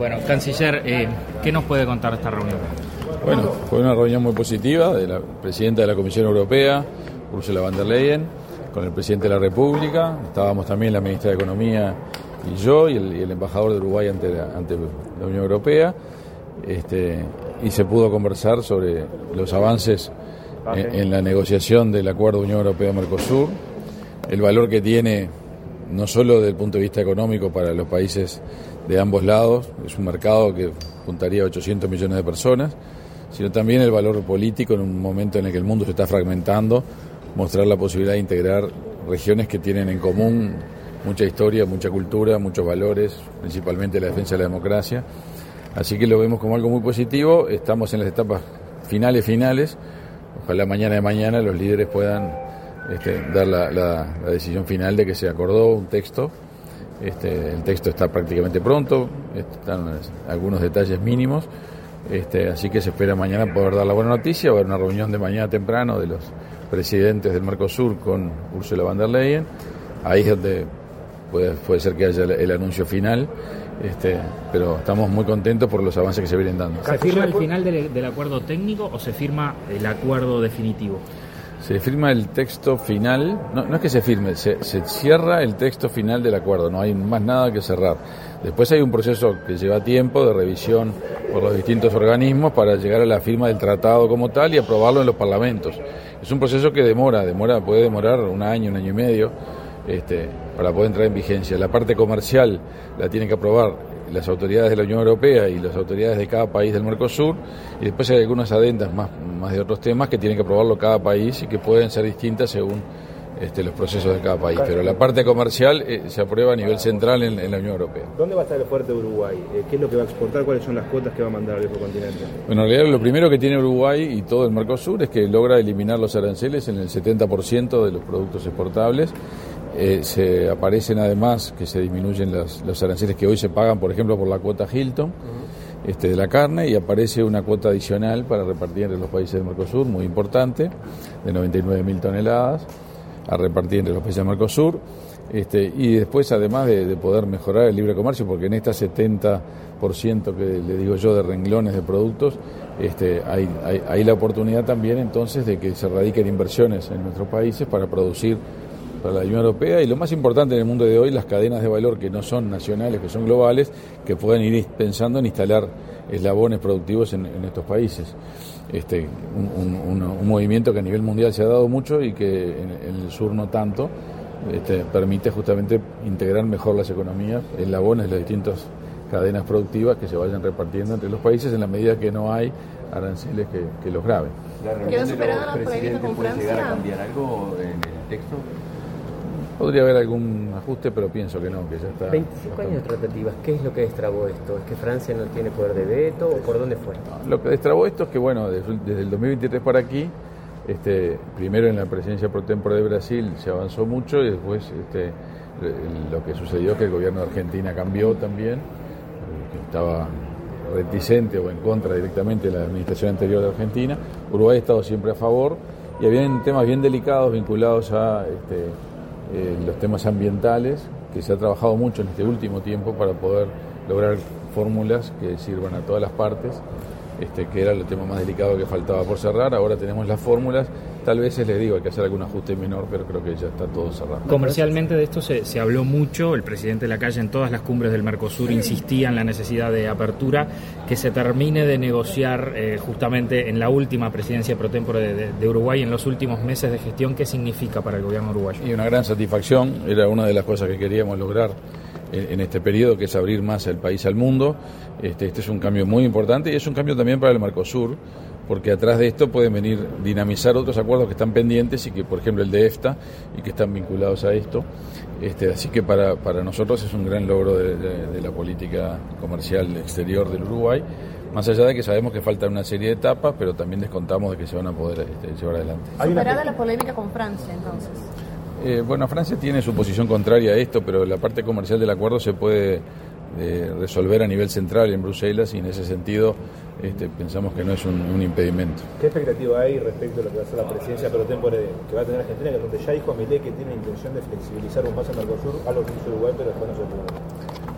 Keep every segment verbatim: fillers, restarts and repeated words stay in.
Bueno, canciller, eh, ¿qué nos puede contar de esta reunión? Bueno, fue una reunión muy positiva de la presidenta de la Comisión Europea, Ursula von der Leyen, con el presidente de la República. Estábamos también la ministra de Economía y yo, y el, y el embajador de Uruguay ante la, ante la Unión Europea. Este, y se pudo conversar sobre los avances en, en la negociación del acuerdo Unión Europea-Mercosur, el valor que tiene no solo desde el punto de vista económico para los países de ambos lados, es un mercado que juntaría ochocientos millones de personas, sino también el valor político en un momento en el que el mundo se está fragmentando, mostrar la posibilidad de integrar regiones que tienen en común mucha historia, mucha cultura, muchos valores, principalmente la defensa de la democracia. Así que lo vemos como algo muy positivo. Estamos en las etapas finales, finales. Ojalá mañana de mañana los líderes puedan este, dar la, la, la decisión final de que se acordó un texto. Este, el texto está prácticamente pronto, están algunos detalles mínimos. Este, así que se espera mañana poder dar la buena noticia. Va a haber una reunión de mañana temprano de los presidentes del Mercosur con Ursula von der Leyen. Ahí es donde puede, puede ser que haya el, el anuncio final. Este, pero estamos muy contentos por los avances que se vienen dando. ¿Se firma el final del, del acuerdo técnico o se firma el acuerdo definitivo? Se firma el texto final, no, no es que se firme, se, se cierra el texto final del acuerdo, no hay más nada que cerrar. Después hay un proceso que lleva tiempo de revisión por los distintos organismos para llegar a la firma del tratado como tal y aprobarlo en los parlamentos. Es un proceso que demora, demora puede demorar un año, un año y medio. Este, para poder entrar en vigencia. La parte comercial la tienen que aprobar las autoridades de la Unión Europea y las autoridades de cada país del Mercosur, y después hay algunas adendas más, más de otros temas que tienen que aprobarlo cada país y que pueden ser distintas según este, los procesos de cada país. Pero la parte comercial eh, se aprueba a nivel central en, en la Unión Europea. ¿Dónde va a estar el fuerte de Uruguay? ¿Qué es lo que va a exportar? ¿Cuáles son las cuotas que va a mandar al viejo continente? Bueno, en realidad lo primero que tiene Uruguay y todo el Mercosur es que logra eliminar los aranceles en el setenta por ciento de los productos exportables. Eh, se aparecen además que se disminuyen los, los aranceles que hoy se pagan, por ejemplo, por la cuota Hilton uh-huh. este, de la carne, y aparece una cuota adicional para repartir entre los países del Mercosur, muy importante, de noventa y nueve mil toneladas, a repartir entre los países del Mercosur. Este, y después, además de, de poder mejorar el libre comercio, porque en esta setenta por ciento que le digo yo de renglones de productos, este, hay, hay, hay la oportunidad también entonces de que se radiquen inversiones en nuestros países para producir para la Unión Europea, y lo más importante en el mundo de hoy, las cadenas de valor que no son nacionales, que son globales, que puedan ir pensando en instalar eslabones productivos en, en estos países. Este, un, un, un movimiento que a nivel mundial se ha dado mucho y que en, en el sur no tanto, este, permite justamente integrar mejor las economías, eslabones de las distintas cadenas productivas que se vayan repartiendo entre los países en la medida que no hay aranceles que, que los graven. ¿La reunión de los presidentes puede llegar a cambiar algo en el texto? Podría haber algún ajuste, pero pienso que no, que ya está. veinticinco años de tratativas, ¿qué es lo que destrabó esto? ¿Es que Francia no tiene poder de veto o por dónde fue? No, lo que destrabó esto es que, bueno, desde, desde el dos mil veintitrés para aquí, este, primero en la presidencia pro tempore de Brasil se avanzó mucho, y después este, lo que sucedió es que el gobierno de Argentina cambió también, que estaba reticente o en contra directamente de la administración anterior de Argentina. Uruguay ha estado siempre a favor, y habían temas bien delicados vinculados a este, eh, los temas ambientales, que se ha trabajado mucho en este último tiempo para poder lograr fórmulas que sirvan a todas las partes, este, que era el tema más delicado que faltaba por cerrar. Ahora tenemos las fórmulas, tal vez les digo, hay que hacer algún ajuste menor, pero creo que ya está todo cerrado. Comercialmente de esto se, se habló mucho, el presidente Lacalle en todas las cumbres del Mercosur insistía en la necesidad de apertura, que se termine de negociar eh, justamente en la última presidencia pro tempore de, de, de Uruguay, en los últimos meses de gestión. ¿Qué significa para el gobierno uruguayo? Y una gran satisfacción, era una de las cosas que queríamos lograr en este periodo, que es abrir más el país al mundo. Este, este es un cambio muy importante, y es un cambio también para el Mercosur, porque atrás de esto pueden venir dinamizar otros acuerdos que están pendientes, y que, por ejemplo, el de EFTA, y que están vinculados a esto. Este, así que para, para nosotros es un gran logro de, de, de la política comercial exterior del Uruguay, más allá de que sabemos que faltan una serie de etapas, pero también descontamos de que se van a poder este, llevar adelante. ¿Superada la polémica con Francia, entonces? Eh, bueno, Francia tiene su posición contraria a esto, pero la parte comercial del acuerdo se puede eh, resolver a nivel central en Bruselas, y en ese sentido este, pensamos que no es un, un impedimento. ¿Qué expectativa hay respecto a lo que va a ser la presidencia pro tempore que va a tener Argentina, que donde ya dijo Milei que tiene intención de flexibilizar un paso en Mercosur, algo que hizo Uruguay, pero después no se pudo?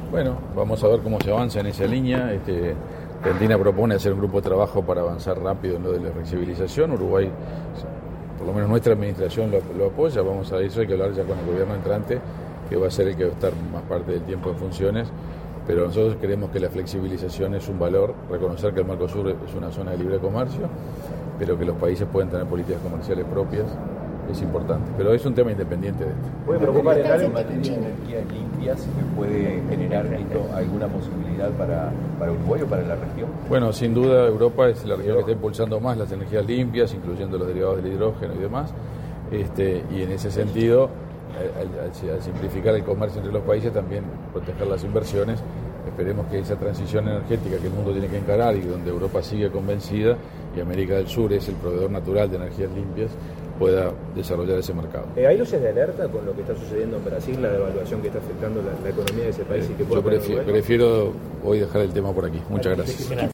Bueno, vamos a ver cómo se avanza en esa línea. Este, Argentina propone hacer un grupo de trabajo para avanzar rápido en lo de la flexibilización. Uruguay, por lo menos nuestra administración lo, lo apoya. Vamos a eso, hay que hablar ya con el gobierno entrante, que va a ser el que va a estar más parte del tiempo en funciones. Pero nosotros creemos que la flexibilización es un valor, reconocer que el Mercosur es una zona de libre comercio, pero que los países pueden tener políticas comerciales propias, es importante. Pero es un tema independiente de esto. ¿Puede preocupar en algo en materia de energías limpias que puede generar esto alguna posibilidad para, para Uruguay o para la región? Bueno, sin duda Europa es la región que está impulsando más las energías limpias, incluyendo los derivados del hidrógeno y demás. Este, y en ese sentido, al, al, al simplificar el comercio entre los países, también proteger las inversiones. Esperemos que esa transición energética que el mundo tiene que encarar y donde Europa sigue convencida y América del Sur es el proveedor natural de energías limpias, pueda desarrollar ese mercado. Eh, ¿Hay luces de alerta con lo que está sucediendo en Brasil, la devaluación que está afectando la, la economía de ese país? Eh, y que puede yo prefiero, prefiero hoy dejar el tema por aquí. Muchas gracias.